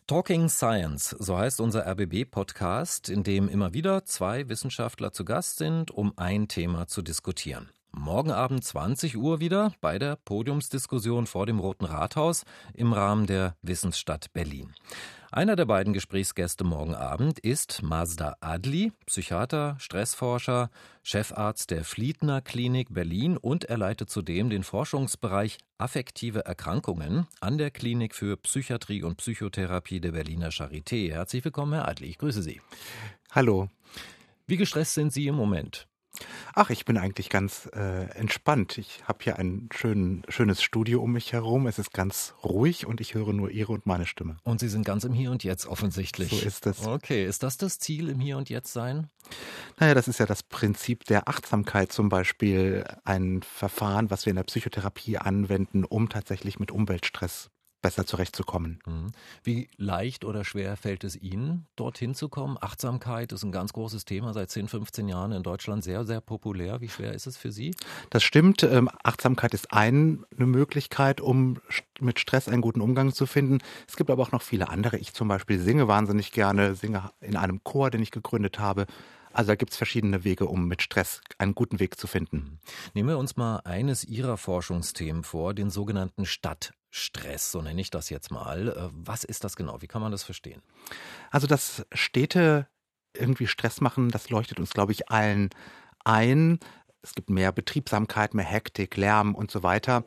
Talking Science, so heißt unser RBB-Podcast, in dem immer wieder zwei Wissenschaftler zu Gast sind, um ein Thema zu diskutieren. Morgen Abend 20 Uhr wieder bei der Podiumsdiskussion vor dem Roten Rathaus im Rahmen der Wissensstadt Berlin. Einer der beiden Gesprächsgäste morgen Abend ist Mazda Adli, Psychiater, Stressforscher, Chefarzt der Fliedner Klinik Berlin und er leitet zudem den Forschungsbereich affektive Erkrankungen an der Klinik für Psychiatrie und Psychotherapie der Berliner Charité. Herzlich willkommen, Herr Adli, ich grüße Sie. Hallo. Wie gestresst sind Sie im Moment? Ach, ich bin eigentlich ganz entspannt. Ich habe hier ein schönes Studio um mich herum. Es ist ganz ruhig und ich höre nur Ihre und meine Stimme. Und Sie sind ganz im Hier und Jetzt offensichtlich. So ist es. Okay, ist das Ziel im Hier und Jetzt sein? Naja, das ist ja das Prinzip der Achtsamkeit zum Beispiel. Ein Verfahren, was wir in der Psychotherapie anwenden, um tatsächlich mit Umweltstress besser zurechtzukommen. Wie leicht oder schwer fällt es Ihnen, dorthin zu kommen? Achtsamkeit ist ein ganz großes Thema, seit 10, 15 Jahren in Deutschland sehr, sehr populär. Wie schwer ist es für Sie? Das stimmt. Achtsamkeit ist eine Möglichkeit, um mit Stress einen guten Umgang zu finden. Es gibt aber auch noch viele andere. Ich zum Beispiel singe wahnsinnig gerne, singe in einem Chor, den ich gegründet habe. Also da gibt es verschiedene Wege, um mit Stress einen guten Weg zu finden. Nehmen wir uns mal eines Ihrer Forschungsthemen vor, den sogenannten Stadtstress, so nenne ich das jetzt mal. Was ist das genau? Wie kann man das verstehen? Also dass Städte irgendwie Stress machen, das leuchtet uns, glaube ich, allen ein. Es gibt mehr Betriebsamkeit, mehr Hektik, Lärm und so weiter.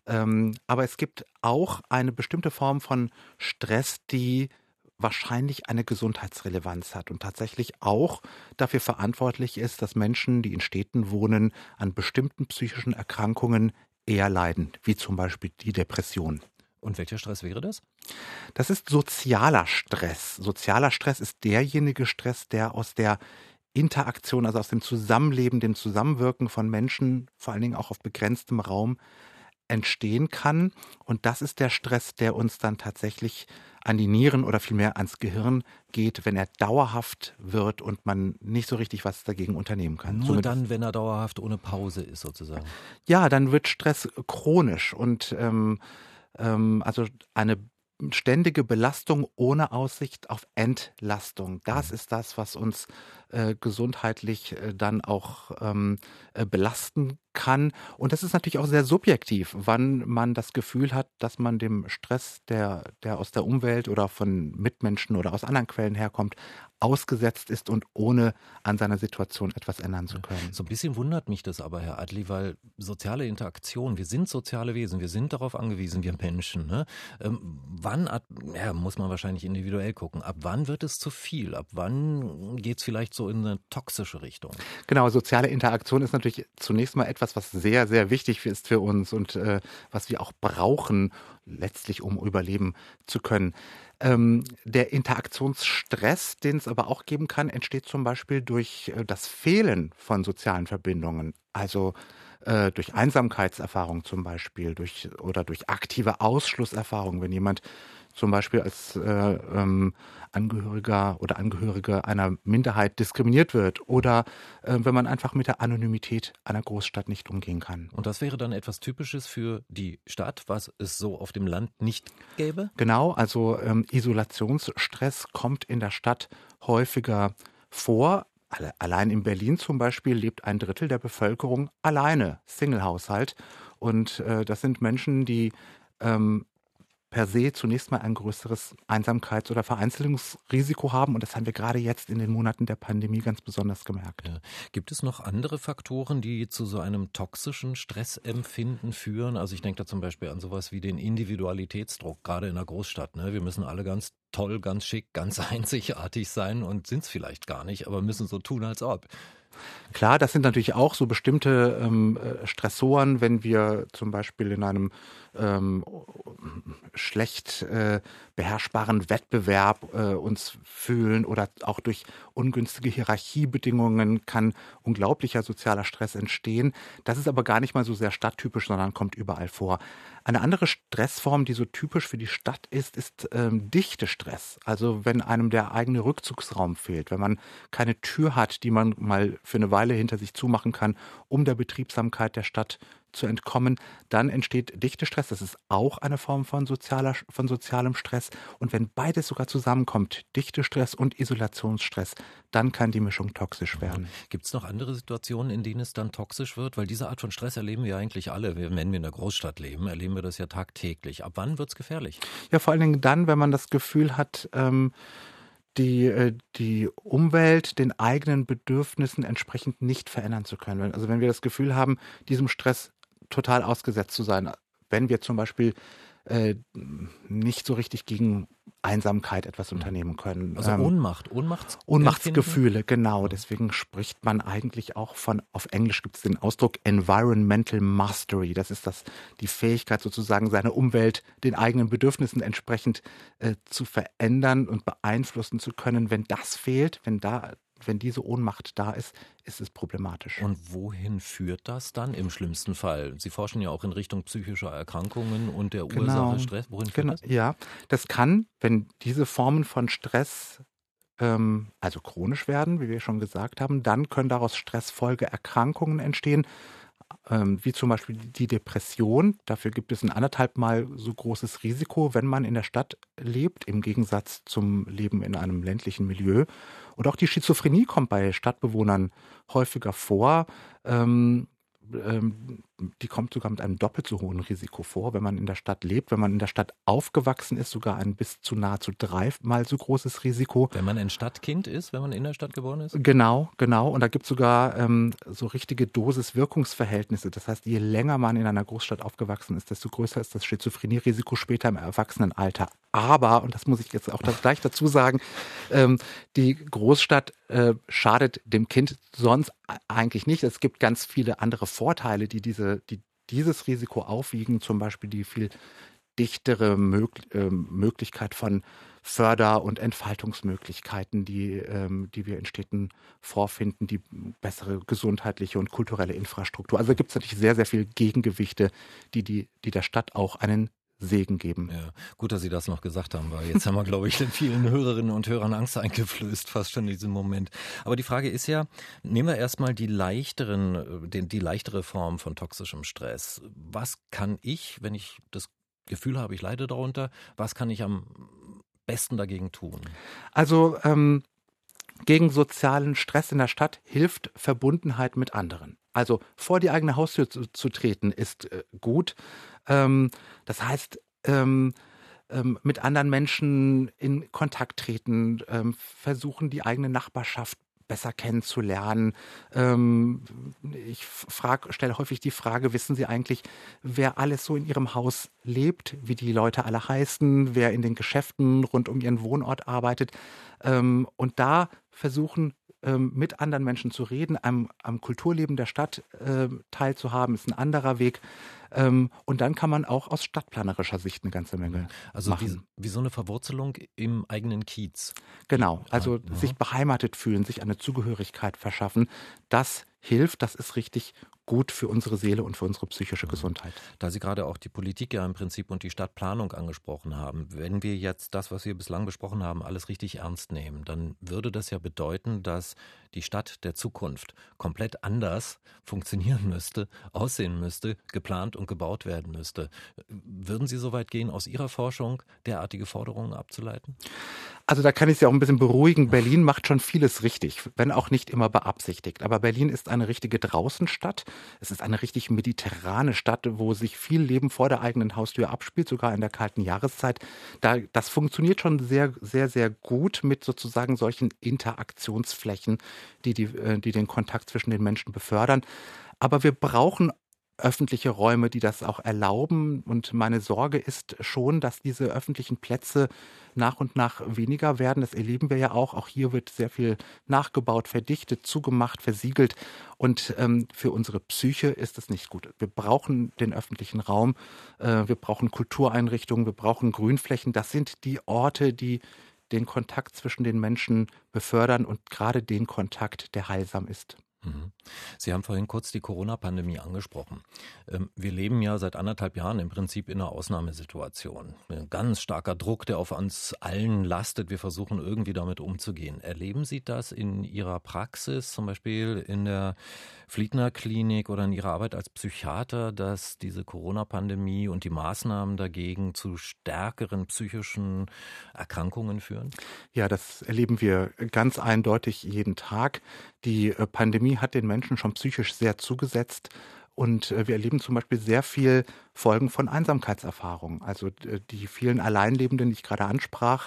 Aber es gibt auch eine bestimmte Form von Stress, die wahrscheinlich eine Gesundheitsrelevanz hat und tatsächlich auch dafür verantwortlich ist, dass Menschen, die in Städten wohnen, an bestimmten psychischen Erkrankungen eher leiden, wie zum Beispiel die Depression. Und welcher Stress wäre das? Das ist sozialer Stress. Sozialer Stress ist derjenige Stress, der aus der Interaktion, also aus dem Zusammenleben, dem Zusammenwirken von Menschen, vor allen Dingen auch auf begrenztem Raum, entstehen kann. Und das ist der Stress, der uns dann tatsächlich an die Nieren oder vielmehr ans Gehirn geht, wenn er dauerhaft wird und man nicht so richtig was dagegen unternehmen kann. Nur dann, wenn er dauerhaft ohne Pause ist sozusagen. Ja, dann wird Stress chronisch und also eine ständige Belastung ohne Aussicht auf Entlastung. Das ist das, was uns gesundheitlich dann auch belasten kann. Und das ist natürlich auch sehr subjektiv, wann man das Gefühl hat, dass man dem Stress, der aus der Umwelt oder von Mitmenschen oder aus anderen Quellen herkommt, ausgesetzt ist und ohne an seiner Situation etwas ändern zu können. So ein bisschen wundert mich das aber, Herr Adli, weil soziale Interaktion, wir sind soziale Wesen, wir sind darauf angewiesen, wir Menschen. Ne? Muss man wahrscheinlich individuell gucken, ab wann wird es zu viel? Ab wann geht es vielleicht so in eine toxische Richtung? Genau, soziale Interaktion ist natürlich zunächst mal etwas, was sehr, sehr wichtig ist für uns und was wir auch brauchen, letztlich um überleben zu können. Der Interaktionsstress, den es aber auch geben kann, entsteht zum Beispiel durch das Fehlen von sozialen Verbindungen. Also durch Einsamkeitserfahrung zum Beispiel, durch aktive Ausschlusserfahrung, wenn jemand zum Beispiel als Angehöriger oder Angehörige einer Minderheit diskriminiert wird oder wenn man einfach mit der Anonymität einer Großstadt nicht umgehen kann. Und das wäre dann etwas Typisches für die Stadt, was es so auf dem Land nicht gäbe? Genau, also Isolationsstress kommt in der Stadt häufiger vor. Allein in Berlin zum Beispiel lebt 1/3 der Bevölkerung alleine, Single-Haushalt. Und das sind Menschen, die per se zunächst mal ein größeres Einsamkeits- oder Vereinzelungsrisiko haben. Und das haben wir gerade jetzt in den Monaten der Pandemie ganz besonders gemerkt. Ja. Gibt es noch andere Faktoren, die zu so einem toxischen Stressempfinden führen? Also ich denke da zum Beispiel an sowas wie den Individualitätsdruck, gerade in einer Großstadt. Ne? Wir müssen alle ganz toll, ganz schick, ganz einzigartig sein und sind es vielleicht gar nicht, aber müssen so tun, als ob. Klar, das sind natürlich auch so bestimmte Stressoren, wenn wir zum Beispiel in einem schlecht beherrschbaren Wettbewerb uns fühlen oder auch durch ungünstige Hierarchiebedingungen kann unglaublicher sozialer Stress entstehen. Das ist aber gar nicht mal so sehr stadttypisch, sondern kommt überall vor. Eine andere Stressform, die so typisch für die Stadt ist Dichtestress. Also wenn einem der eigene Rückzugsraum fehlt, wenn man keine Tür hat, die man mal für eine Weile hinter sich zumachen kann, um der Betriebsamkeit der Stadt zu entkommen. Dann entsteht Dichtestress, das ist auch eine Form von sozialem Stress. Und wenn beides sogar zusammenkommt, Dichtestress und Isolationsstress, dann kann die Mischung toxisch werden. Gibt es noch andere Situationen, in denen es dann toxisch wird? Weil diese Art von Stress erleben wir eigentlich alle. Wenn wir in der Großstadt leben, erleben wir das ja tagtäglich. Ab wann wird es gefährlich? Ja, vor allen Dingen dann, wenn man das Gefühl hat, die Umwelt den eigenen Bedürfnissen entsprechend nicht verändern zu können. Also wenn wir das Gefühl haben, diesem Stress total ausgesetzt zu sein, wenn wir zum Beispiel nicht so richtig gegen Einsamkeit etwas unternehmen können. Also Ohnmachtsgefühle, genau. Deswegen spricht man eigentlich auch auf Englisch gibt es den Ausdruck Environmental Mastery. Das ist die Fähigkeit sozusagen, seine Umwelt den eigenen Bedürfnissen entsprechend zu verändern und beeinflussen zu können. Wenn das fehlt, wenn diese Ohnmacht da ist, ist es problematisch. Und wohin führt das dann im schlimmsten Fall? Sie forschen ja auch in Richtung psychischer Erkrankungen und der Ursache Stress. Wohin führt das? Ja, das kann, wenn diese Formen von Stress also chronisch werden, wie wir schon gesagt haben, dann können daraus Stressfolgeerkrankungen entstehen, wie zum Beispiel die Depression. Dafür gibt es ein 1,5-mal so großes Risiko, wenn man in der Stadt lebt, im Gegensatz zum Leben in einem ländlichen Milieu. Und auch die Schizophrenie kommt bei Stadtbewohnern häufiger vor. Die kommt sogar mit einem doppelt so hohen Risiko vor, wenn man in der Stadt lebt. Wenn man in der Stadt aufgewachsen ist, sogar ein bis zu nahezu 3-mal so großes Risiko. Wenn man ein Stadtkind ist, wenn man in der Stadt geboren ist? Genau. Und da gibt es sogar so richtige Dosis-Wirkungsverhältnisse. Das heißt, je länger man in einer Großstadt aufgewachsen ist, desto größer ist das Schizophrenie-Risiko später im Erwachsenenalter. Aber, und das muss ich jetzt auch gleich dazu sagen, die Großstadt schadet dem Kind sonst eigentlich nicht. Es gibt ganz viele andere Vorteile, die dieses Risiko aufwiegen, zum Beispiel die viel dichtere Möglichkeit von Förder- und Entfaltungsmöglichkeiten, die wir in Städten vorfinden, die bessere gesundheitliche und kulturelle Infrastruktur. Also da gibt es natürlich sehr, sehr viele Gegengewichte, die der Stadt auch einen Segen geben. Ja, gut, dass Sie das noch gesagt haben, weil jetzt haben wir, glaube ich, den vielen Hörerinnen und Hörern Angst eingeflößt, fast schon in diesem Moment. Aber die Frage ist ja, nehmen wir erstmal die leichtere Form von toxischem Stress. Was kann ich, wenn ich das Gefühl habe, ich leide darunter, was kann ich am besten dagegen tun? Also gegen sozialen Stress in der Stadt hilft Verbundenheit mit anderen. Also vor die eigene Haustür zu treten ist gut. Das heißt, mit anderen Menschen in Kontakt treten, versuchen die eigene Nachbarschaft besser kennenzulernen. Ich stelle häufig die Frage, wissen Sie eigentlich, wer alles so in Ihrem Haus lebt, wie die Leute alle heißen, wer in den Geschäften rund um Ihren Wohnort arbeitet? Und da versuchen, mit anderen Menschen zu reden, am Kulturleben der Stadt teilzuhaben, ist ein anderer Weg. Und dann kann man auch aus stadtplanerischer Sicht eine ganze Menge machen. Wie so eine Verwurzelung im eigenen Kiez. Genau, also sich beheimatet fühlen, sich eine Zugehörigkeit verschaffen, das hilft, das ist richtig gut für unsere Seele und für unsere psychische Gesundheit. Da Sie gerade auch die Politik ja im Prinzip und die Stadtplanung angesprochen haben, wenn wir jetzt das, was wir bislang besprochen haben, alles richtig ernst nehmen, dann würde das ja bedeuten, dass die Stadt der Zukunft komplett anders funktionieren müsste, aussehen müsste, geplant und gebaut werden müsste. Würden Sie so weit gehen, aus Ihrer Forschung derartige Forderungen abzuleiten? Also da kann ich Sie auch ein bisschen beruhigen. Berlin macht schon vieles richtig, wenn auch nicht immer beabsichtigt. Aber Berlin ist eine richtige Draußenstadt. Es ist eine richtig mediterrane Stadt, wo sich viel Leben vor der eigenen Haustür abspielt, sogar in der kalten Jahreszeit. Das funktioniert schon sehr, sehr, sehr gut mit sozusagen solchen Interaktionsflächen, die den Kontakt zwischen den Menschen befördern. Aber wir brauchen öffentliche Räume, die das auch erlauben. Und meine Sorge ist schon, dass diese öffentlichen Plätze nach und nach weniger werden. Das erleben wir ja auch. Auch hier wird sehr viel nachgebaut, verdichtet, zugemacht, versiegelt. Und für unsere Psyche ist es nicht gut. Wir brauchen den öffentlichen Raum. Wir brauchen Kultureinrichtungen. Wir brauchen Grünflächen. Das sind die Orte, die den Kontakt zwischen den Menschen befördern und gerade den Kontakt, der heilsam ist. Mhm. Sie haben vorhin kurz die Corona-Pandemie angesprochen. Wir leben ja seit 1,5 Jahren im Prinzip in einer Ausnahmesituation. Ein ganz starker Druck, der auf uns allen lastet. Wir versuchen irgendwie damit umzugehen. Erleben Sie das in Ihrer Praxis, zum Beispiel in der Fliedner Klinik oder in Ihrer Arbeit als Psychiater, dass diese Corona-Pandemie und die Maßnahmen dagegen zu stärkeren psychischen Erkrankungen führen? Ja, das erleben wir ganz eindeutig jeden Tag. Die Pandemie hat den Menschen schon psychisch sehr zugesetzt. Und wir erleben zum Beispiel sehr viel Folgen von Einsamkeitserfahrungen. Also die vielen Alleinlebenden, die ich gerade ansprach,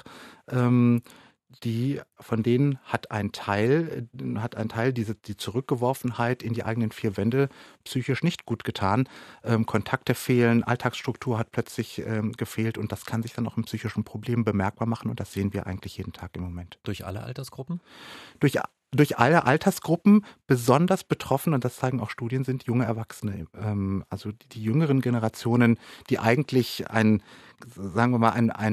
von denen hat ein Teil die Zurückgeworfenheit in die eigenen vier Wände psychisch nicht gut getan. Kontakte fehlen, Alltagsstruktur hat plötzlich gefehlt und das kann sich dann auch in psychischen Problemen bemerkbar machen und das sehen wir eigentlich jeden Tag im Moment. Durch alle Altersgruppen? Durch alle Altersgruppen, besonders betroffen, und das zeigen auch Studien, sind junge Erwachsene. Also die jüngeren Generationen, die eigentlich sagen wir mal,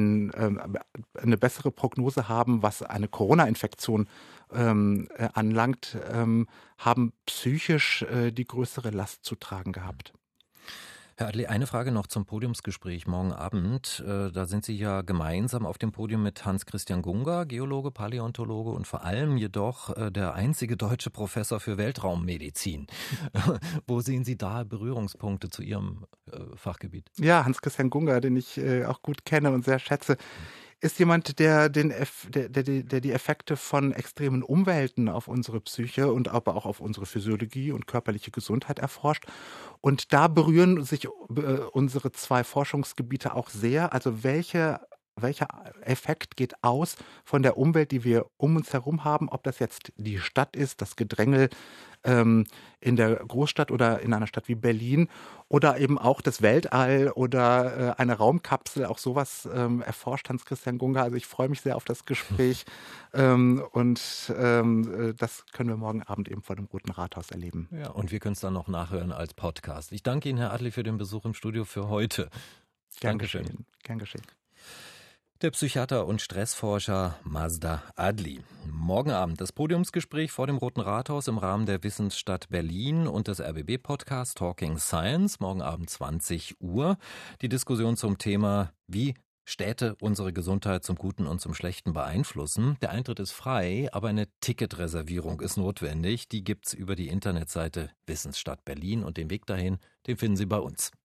eine bessere Prognose haben, was eine Corona-Infektion anlangt, haben psychisch die größere Last zu tragen gehabt. Herr Adli, eine Frage noch zum Podiumsgespräch morgen Abend. Da sind Sie ja gemeinsam auf dem Podium mit Hans-Christian Gunga, Geologe, Paläontologe und vor allem jedoch der einzige deutsche Professor für Weltraummedizin. Wo sehen Sie da Berührungspunkte zu Ihrem Fachgebiet? Ja, Hans-Christian Gunga, den ich auch gut kenne und sehr schätze, ist jemand, der die Effekte von extremen Umwelten auf unsere Psyche und aber auch auf unsere Physiologie und körperliche Gesundheit erforscht. Und da berühren sich unsere zwei Forschungsgebiete auch sehr. Also welcher Effekt geht aus von der Umwelt, die wir um uns herum haben, ob das jetzt die Stadt ist, das Gedrängel in der Großstadt oder in einer Stadt wie Berlin oder eben auch das Weltall oder eine Raumkapsel, auch sowas erforscht Hans-Christian Gunga. Also ich freue mich sehr auf das Gespräch und das können wir morgen Abend eben vor dem Roten Rathaus erleben. Ja, und wir können es dann noch nachhören als Podcast. Ich danke Ihnen, Herr Adli, für den Besuch im Studio für heute. Gern geschehen. Gern geschehen. Der Psychiater und Stressforscher Mazda Adli. Morgen Abend das Podiumsgespräch vor dem Roten Rathaus im Rahmen der Wissensstadt Berlin und des RBB-Podcasts Talking Science. Morgen Abend 20 Uhr. Die Diskussion zum Thema, wie Städte unsere Gesundheit zum Guten und zum Schlechten beeinflussen. Der Eintritt ist frei, aber eine Ticketreservierung ist notwendig. Die gibt's über die Internetseite Wissensstadt Berlin und den Weg dahin, den finden Sie bei uns.